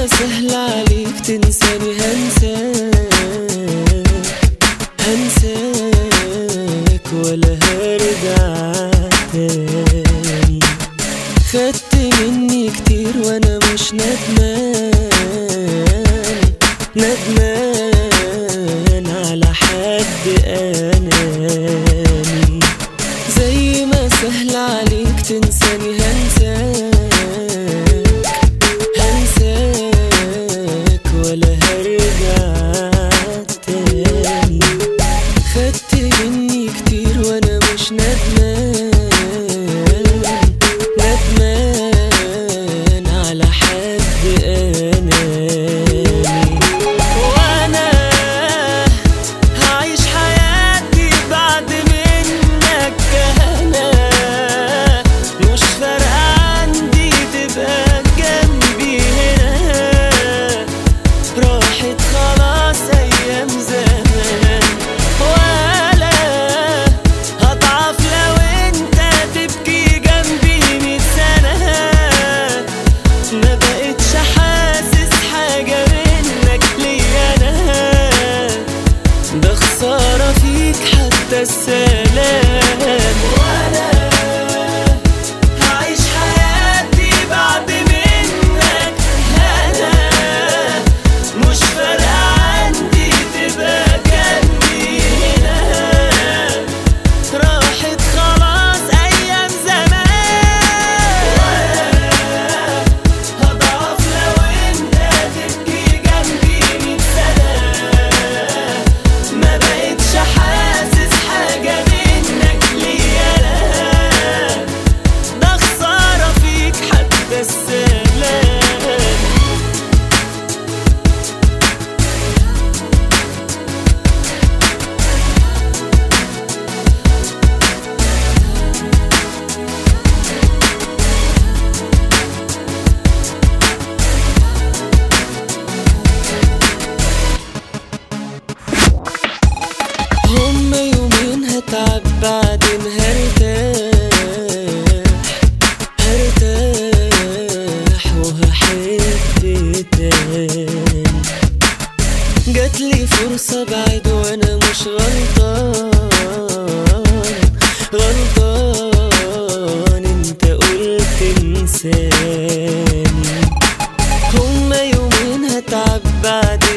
ما سهل عليك تنساني هنساك ولا هرجع تاني. خدت مني كتير وانا مش ندمان على حد اناني. زي ما سهل عليك تنساني هنساك ولا هرجع تاني. خدت مني كتير وانا مش ندمان على حد اناني. وانا هعيش حياتي بعد منك انا، مش فارقة عندي تبقى جنبي هنا. راحت خلاص ايام زمان، ولا هضعف لو انت تبكي جنبي 100 سنة. ما بقتش حاسس حاجة منك ليا انا، ده خسارة فيك حتى السلام. وانا هعيش حياتي بعد منك انا، مش فارقة عندي تبقى جنبي هنا. راحت خلاص ايام زمان، هضعف لو انت تبكي جنبي 100 سنة. ما بقتش حاسس حاجة منك ليا انا، ده خسارة فيك حتى السلام. هما يومين هتعب بعدين هرتاح وهحب تاني. جاتلي فرصة بعد وانا مش غلطان انت قلت انساني. هما يومين هتعب بعدين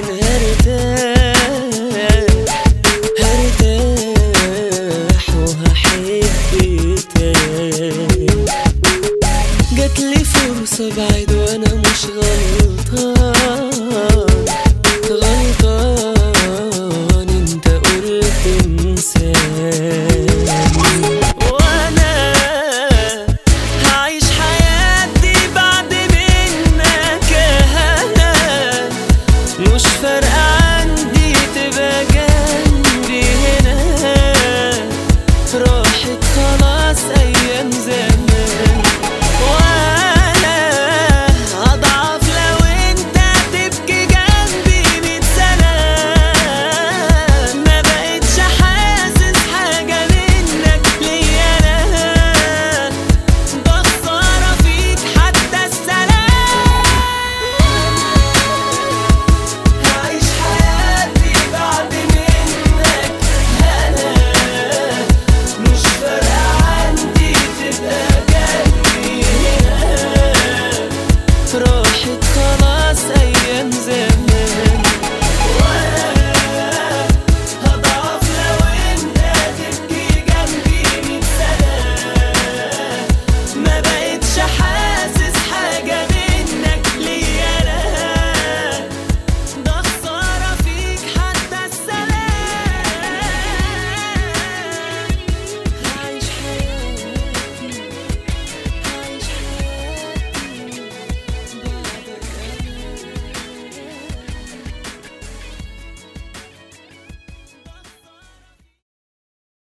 هرتاح وهحب تاني. جاتلي فرصة بعد وانا مش غلطان